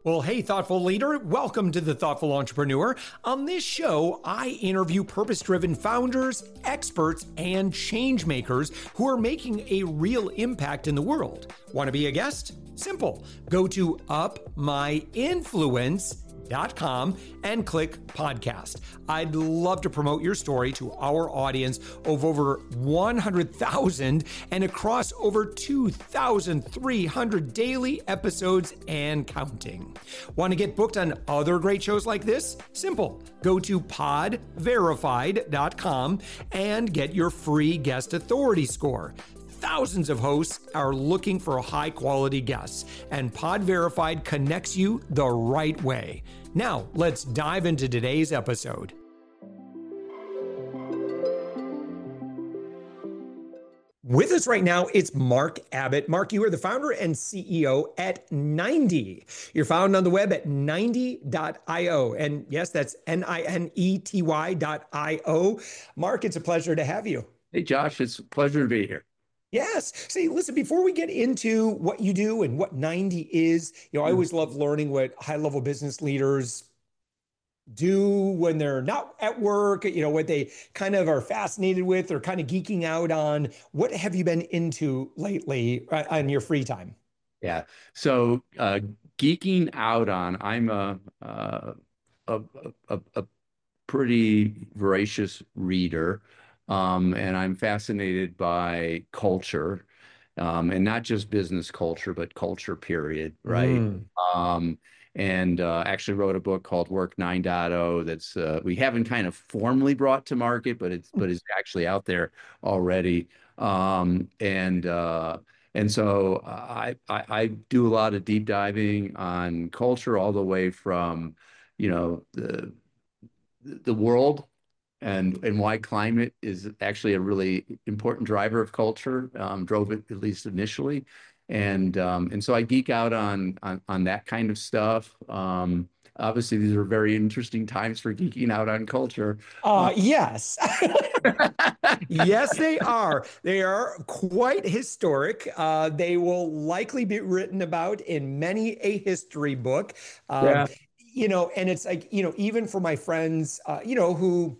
Well, hey, thoughtful leader, welcome to the Thoughtful Entrepreneur. On this show, I interview purpose driven founders, experts, and change makers who are making a real impact in the world. Want to be a guest? Simple. Go to upmyinfluence.com and click podcast. I'd love to promote your story to our audience of over 100,000 and across over 2,300 daily episodes and counting. Want to get booked on other great shows like this? Simple. Go to podverified.com and get your free guest authority score. Thousands of hosts are looking for high quality guests, and Pod Verified connects you the right way. Now, let's dive into today's episode. With us right now, it's Mark Abbott. Mark, you are the founder and CEO at 90. You're found on the web at 90.io. And yes, that's NINETY.io. Mark, it's a pleasure to have you. Hey, Josh, it's a pleasure to be here. Yes. See, listen, before we get into what you do and what 90 is, I always love learning what high-level business leaders do when they're not at work, what they kind of are fascinated with or kind of geeking out on. What have you been into lately on your free time? Yeah. So geeking out on, I'm a pretty voracious reader. And I'm fascinated by culture, and not just business culture, but culture, period, right? And actually wrote a book called Work 9.0 that's we haven't kind of formally brought to market, but it's actually out there already. And so I do a lot of deep diving on culture, all the way from the world and why climate is actually a really important driver of culture, drove it at least initially. And so I geek out on that kind of stuff. Obviously, these are very interesting times for geeking out on culture. Yes. Yes, they are. They are quite historic. They will likely be written about in many a history book. Yeah. And it's like, even for my friends, who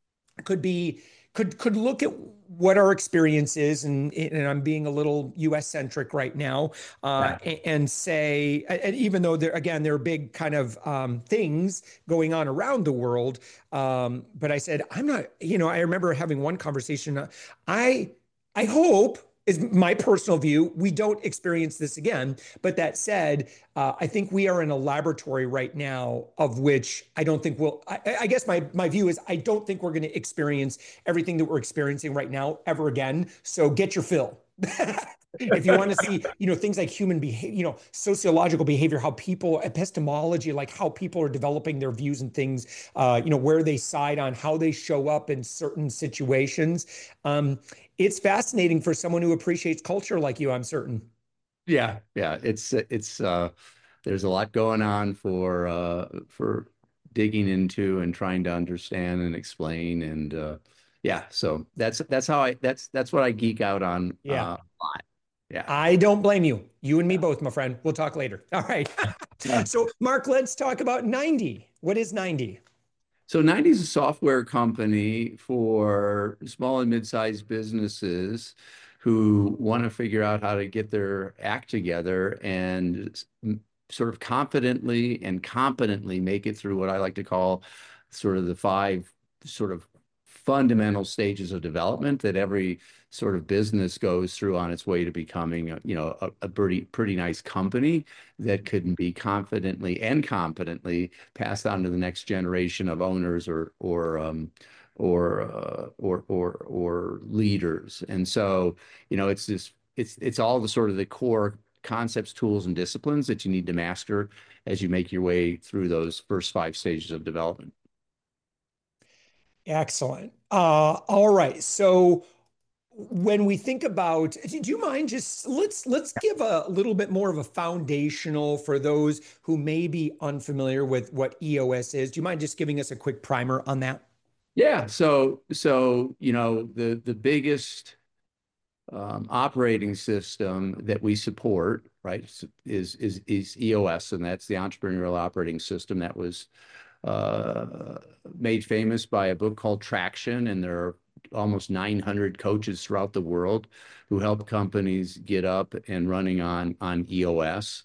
could look at what our experience is, and I'm being a little US centric right now, and say, and even though there are big kind of things going on around the world, but I said, I'm not, I remember having one conversation. I hope, is my personal view, we don't experience this again. But that said, I think we are in a laboratory right now of which I don't think I guess my view is I don't think we're going to experience everything that we're experiencing right now ever again. So get your fill. If you want to see, things like human behavior, sociological behavior, how people, epistemology, like how people are developing their views and things, where they side on, how they show up in certain situations. It's fascinating for someone who appreciates culture like you, I'm certain. Yeah. It's there's a lot going on for digging into and trying to understand and explain. And so that's what I geek out on Yeah. a lot. Yeah. I don't blame you. You and me both, my friend. We'll talk later. All right. Yeah. So, Mark, let's talk about 90. What is 90? So 90 is a software company for small and mid-sized businesses who want to figure out how to get their act together and sort of confidently and competently make it through what I like to call sort of the five sort of fundamental stages of development that every sort of business goes through on its way to becoming a pretty nice company that could be confidently and competently passed on to the next generation of owners or leaders. And so, it's all the sort of the core concepts, tools, and disciplines that you need to master as you make your way through those first five stages of development. Excellent. All right. So when we think about, do you mind just let's give a little bit more of a foundational for those who may be unfamiliar with what EOS is? Do you mind just giving us a quick primer on that? Yeah. So the biggest operating system that we support, right, is EOS, and that's the Entrepreneurial Operating System that was made famous by a book called Traction, and there are almost 900 coaches throughout the world who help companies get up and running on EOS,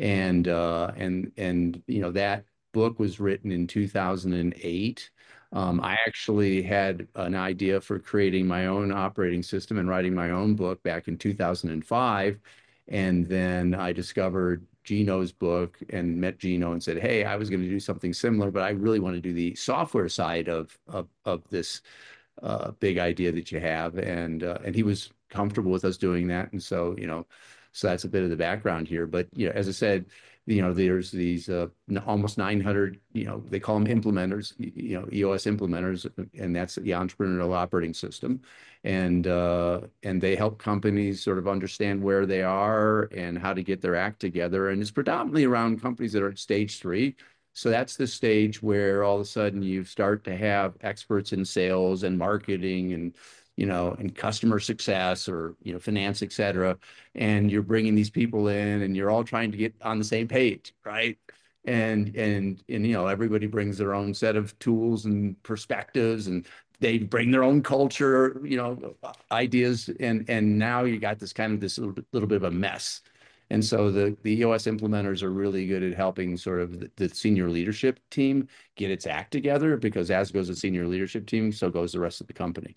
and that book was written in 2008. I actually had an idea for creating my own operating system and writing my own book back in 2005. And then I discovered Gino's book and met Gino and said, "Hey, I was going to do something similar, but I really want to do the software side of this big idea that you have." And he was comfortable with us doing that. And so, so that's a bit of the background here. But, as I said, there's these almost 900, they call them implementers, EOS implementers, and that's the Entrepreneurial Operating System. And they help companies sort of understand where they are and how to get their act together. And it's predominantly around companies that are at stage 3. So that's the stage where all of a sudden you start to have experts in sales and marketing and customer success or, finance, et cetera. And you're bringing these people in and you're all trying to get on the same page, right? And everybody brings their own set of tools and perspectives, and they bring their own culture, ideas. And now you got this little bit of a mess. And so the EOS implementers are really good at helping sort of the senior leadership team get its act together, because as goes the senior leadership team, so goes the rest of the company.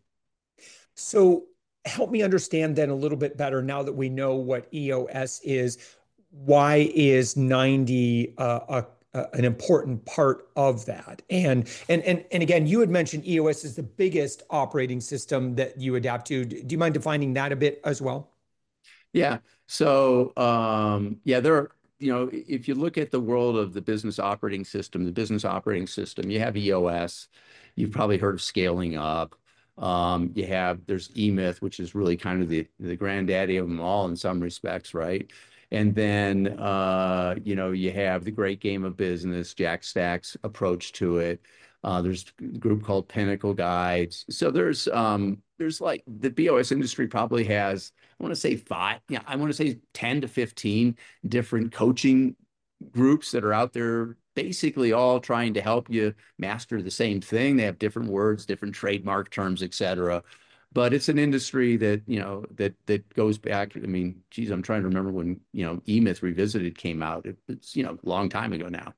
So help me understand then a little bit better, now that we know what EOS is, why is 90 an important part of that? And again, you had mentioned EOS is the biggest operating system that you adapt to. Do you mind defining that a bit as well? Yeah. So, yeah, there are, if you look at the world of the business operating system, you have EOS. You've probably heard of Scaling Up. There's eMyth, which is really kind of the granddaddy of them all in some respects, right? And then, you have the Great Game of Business, Jack Stack's approach to it. There's a group called Pinnacle Guides. So there's like the BOS industry probably has, I want to say 5, yeah, I want to say 10 to 15 different coaching groups that are out there, basically all trying to help you master the same thing. They have different words, different trademark terms, et cetera. But it's an industry that, that goes back. I mean, geez, I'm trying to remember when, eMyth Revisited came out. It's, a long time ago now.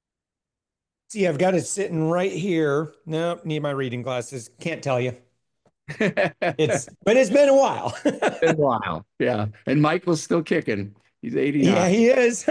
See, I've got it sitting right here. No, need my reading glasses. Can't tell you. But it's been a while. Been a while. Yeah. And Michael's still kicking. He's 89. Yeah, he is.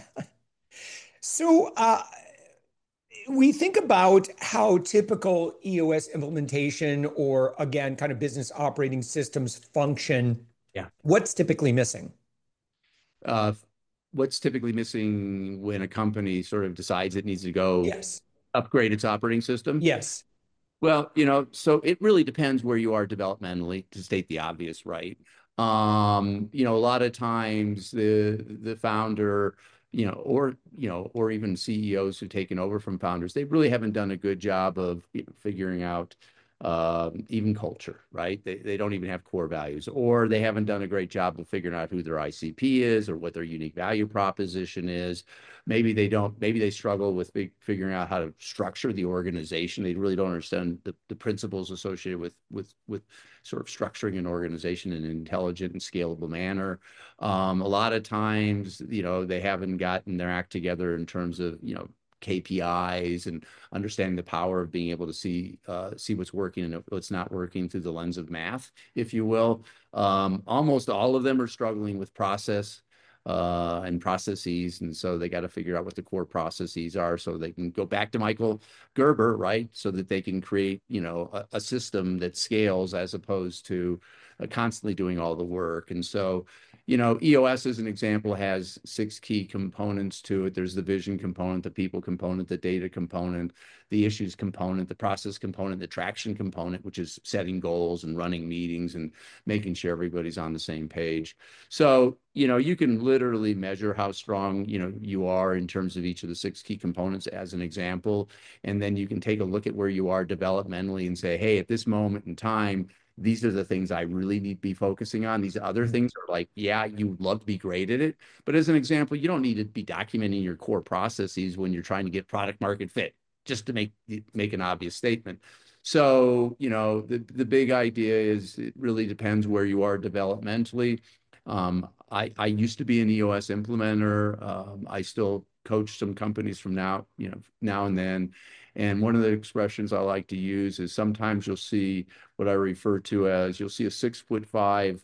So we think about how typical EOS implementation, or again, kind of business operating systems function. Yeah. What's typically missing? Uh, what's typically missing when a company sort of decides it needs to go Yes. upgrade its operating system? Yes. Well, so it really depends where you are developmentally, to state the obvious, right? A lot of times the founder, or even CEOs who've taken over from founders, they really haven't done a good job of figuring out even culture, right? They don't even have core values, or they haven't done a great job of figuring out who their ICP is or what their unique value proposition is. Maybe they struggle with figuring out how to structure the organization. They really don't understand the principles associated with sort of structuring an organization in an intelligent and scalable manner. A lot of times, they haven't gotten their act together in terms of, KPIs and understanding the power of being able to see what's working and what's not working through the lens of math, if you will. Almost all of them are struggling with process and processes, and so they got to figure out what the core processes are so they can go back to Michael Gerber, right? So that they can create, a system that scales as opposed to constantly doing all the work. And so, EOS, as an example, has 6 key components to it. There's the vision component, the people component, the data component, the issues component, the process component, the traction component, which is setting goals and running meetings and making sure everybody's on the same page. So, you can literally measure how strong, you are in terms of each of the 6 key components as an example. And then you can take a look at where you are developmentally and say, hey, at this moment in time, these are the things I really need to be focusing on. These other things are like, yeah, you love to be great at it. But as an example, you don't need to be documenting your core processes when you're trying to get product market fit, just to make an obvious statement. So, the big idea is it really depends where you are developmentally. I used to be an EOS implementer. I still coach some companies from now and then. And one of the expressions I like to use is sometimes you'll see what I refer to as you'll see a 6'5",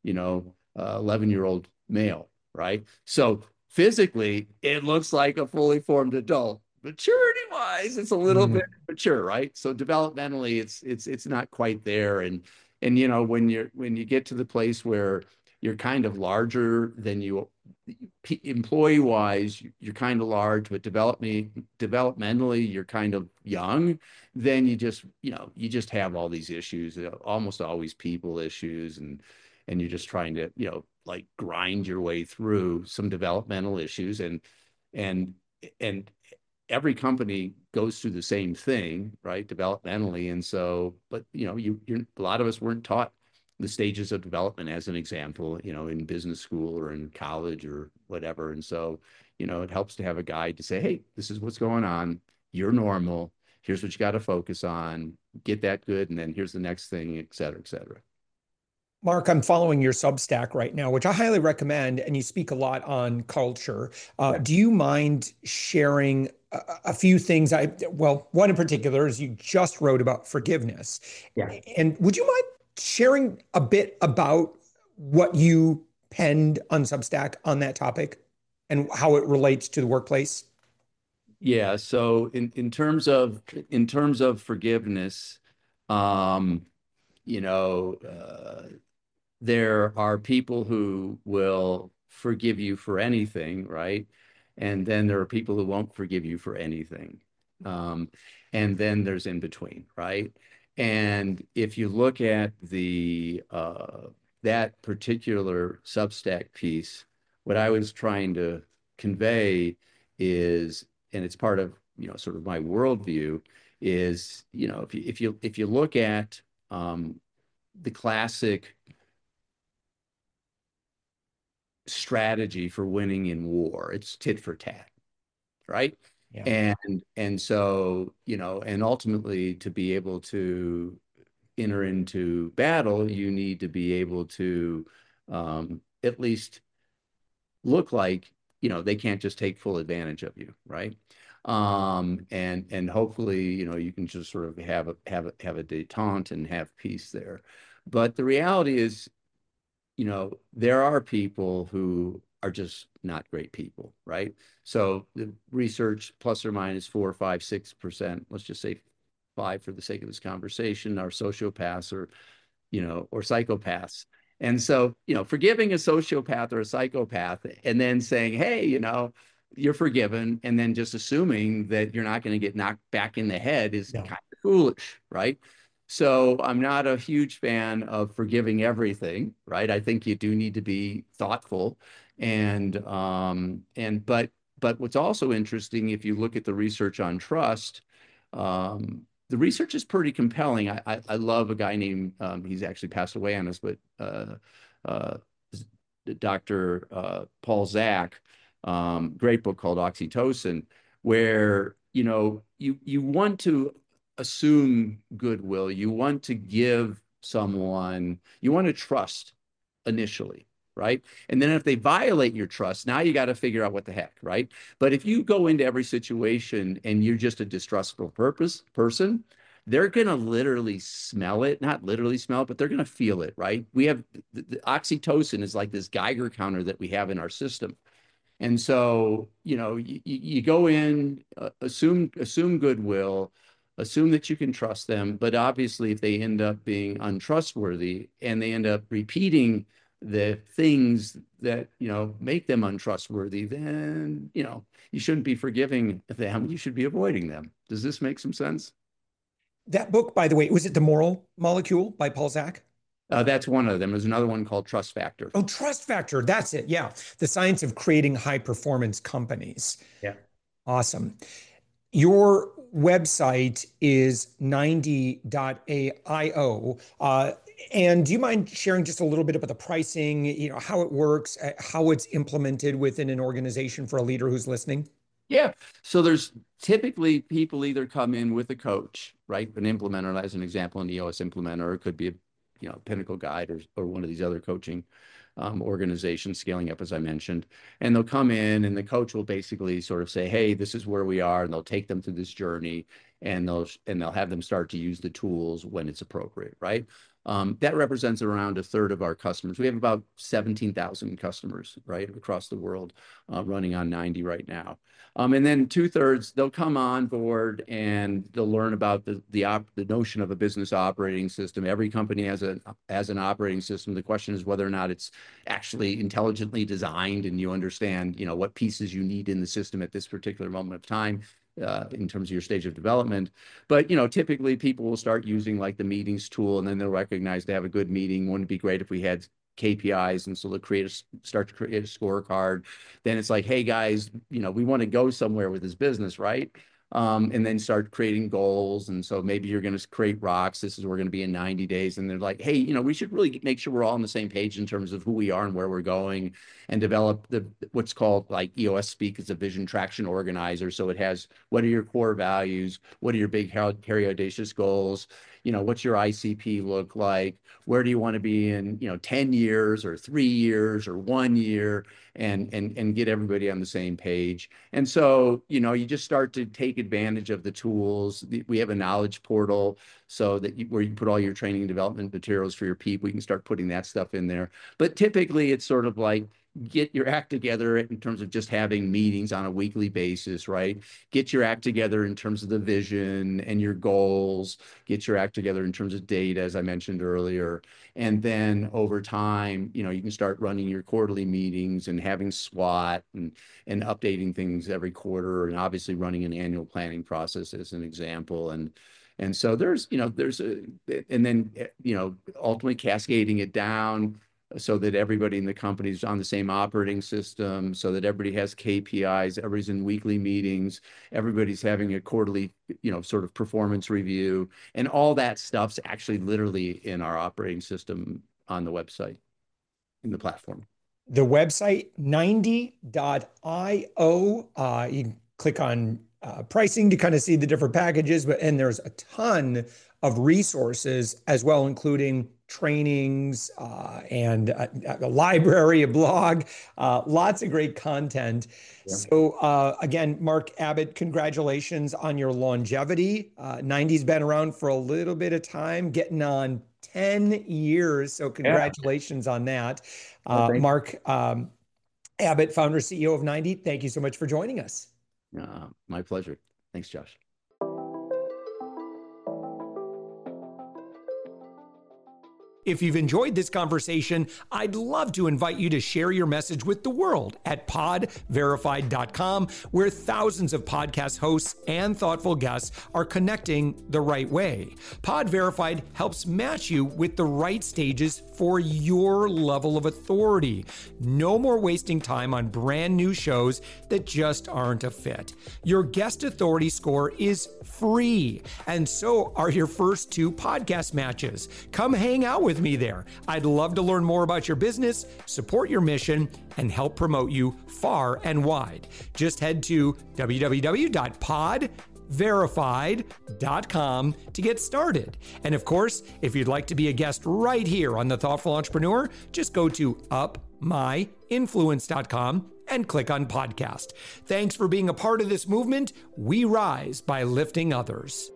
11-year-old male, right? So physically, it looks like a fully formed adult. Maturity-wise, it's a little bit mature, right? So developmentally, it's not quite there. And when you get to the place where you're kind of larger than you employee wise, you're kind of large, but developmentally, you're kind of young, then you just have all these issues, almost always people issues, and you're just trying to, like grind your way through some developmental issues and and every company goes through the same thing, right? Developmentally. And so, but a lot of us weren't taught the stages of development as an example, in business school or in college or whatever. And so, it helps to have a guide to say, hey, this is what's going on. You're normal. Here's what you got to focus on. Get that good. And then here's the next thing, et cetera, et cetera. Mark, I'm following your Substack right now, which I highly recommend, and you speak a lot on culture. Yeah. Do you mind sharing a few things? Well, one in particular is you just wrote about forgiveness. Yeah. And would you mind sharing a bit about what you penned on Substack on that topic and how it relates to the workplace? Yeah. So in terms of forgiveness, um, you know, there are people who will forgive you for anything, right? And then there are people who won't forgive you for anything. Um, and then there's in between, right? And if you look at that particular Substack piece, what I was trying to convey is, and it's part of, sort of my worldview, is, if you look at the classic strategy for winning in war. It's tit for tat, right? Yeah. And so, and ultimately to be able to enter into battle, you need to be able to at least look like, they can't just take full advantage of you, right? And hopefully, you can just sort of have a detente and have peace there. But the reality is, there are people who are just not great people, right? So the research plus or minus 4, 5, 6%, let's just say 5 for the sake of this conversation, are sociopaths or psychopaths. And so, forgiving a sociopath or a psychopath and then saying, hey, you're forgiven, and then just assuming that you're not going to get knocked back in the head is kind of foolish, right? So I'm not a huge fan of forgiving everything, right? I think you do need to be thoughtful, but what's also interesting, if you look at the research on trust, the research is pretty compelling. I love a guy named he's actually passed away on us, but uh, Dr. Paul Zak, great book called Oxytocin, where you want to assume goodwill. You want to give someone, you want to trust initially, right? And then if they violate your trust, now you got to figure out what the heck, right? But if you go into every situation and you're just a distrustful person, they're going to literally smell it, not literally smell it, but they're going to feel it, right? We have the oxytocin is like this Geiger counter that we have in our system. And so, you go in, assume goodwill, assume that you can trust them. But obviously, if they end up being untrustworthy and they end up repeating the things that, make them untrustworthy, then, you shouldn't be forgiving them. You should be avoiding them. Does this make some sense? That book, by the way, was it The Moral Molecule by Paul Zak? That's one of them. There's another one called Trust Factor. Oh, Trust Factor. That's it. Yeah. The science of creating high performance companies. Yeah. Awesome. Your website is 90.io. And do you mind sharing just a little bit about the pricing, how it works, how it's implemented within an organization for a leader who's listening? Yeah. So there's typically people either come in with a coach, right? An implementer, as an example, an EOS implementer, or it could be a Pinnacle Guide or one of these other coaching organizations, Scaling Up, as I mentioned. And they'll come in and the coach will basically sort of say, hey, this is where we are. And they'll take them through this journey and they'll have them start to use the tools when it's appropriate, right? That represents around a third of our customers. We have about 17,000 customers, right, across the world, running on 90 right now. And then 2/3, they'll come on board and they'll learn about the notion of a business operating system. Every company has an operating system. The question is whether or not it's actually intelligently designed and you understand, what pieces you need in the system at this particular moment of time. In terms of your stage of development. But, typically people will start using like the meetings tool and then they'll recognize they have a good meeting. Wouldn't it be great if we had KPIs? And so they'll start to create a scorecard. Then it's like, hey guys, we want to go somewhere with this business, right? And then start creating goals. And so maybe you're going to create rocks. This is where we're going to be in 90 days. And they're like, hey, we should really make sure we're all on the same page in terms of who we are and where we're going, and develop what's called, like EOS speak, is a vision traction organizer. So it has, what are your core values? What are your big, hairy, audacious goals? What's your ICP look like? Where do you want to be in, 10 years or 3 years or 1 year, and get everybody on the same page. And so, you just start to take advantage of the tools. We have a knowledge portal so that where you put all your training and development materials for your people. You can start putting that stuff in there. But typically it's sort of like, get your act together in terms of just having meetings on a weekly basis, right? Get your act together in terms of the vision and your goals. Get your act together in terms of data, as I mentioned earlier. And then over time, you can start running your quarterly meetings and having SWOT and updating things every quarter, and obviously running an annual planning process as an example. And so and then ultimately cascading it down so that everybody in the company is on the same operating system, so that everybody has KPIs, everybody's in weekly meetings, everybody's having a quarterly, sort of performance review, and all that stuff's actually literally in our operating system on the website, in the platform. The website, 90.io. You can click on pricing to kind of see the different packages, and there's a ton of resources as well, including trainings and a library, a blog, lots of great content. Yeah. So again, Mark Abbott, congratulations on your longevity. 90's been around for a little bit of time, getting on 10 years. So congratulations on that. Mark Abbott, founder, CEO of 90, thank you so much for joining us. My pleasure. Thanks, Josh. If you've enjoyed this conversation, I'd love to invite you to share your message with the world at podverified.com, where thousands of podcast hosts and thoughtful guests are connecting the right way. Pod Verified helps match you with the right stages for your level of authority. No more wasting time on brand new shows that just aren't a fit. Your guest authority score is free, and so are your first 2 podcast matches. Come hang out with me there. I'd love to learn more about your business, support your mission, and help promote you far and wide. Just head to www.podverified.com to get started. And of course, if you'd like to be a guest right here on The Thoughtful Entrepreneur, just go to upmyinfluence.com and click on podcast. Thanks for being a part of this movement. We rise by lifting others.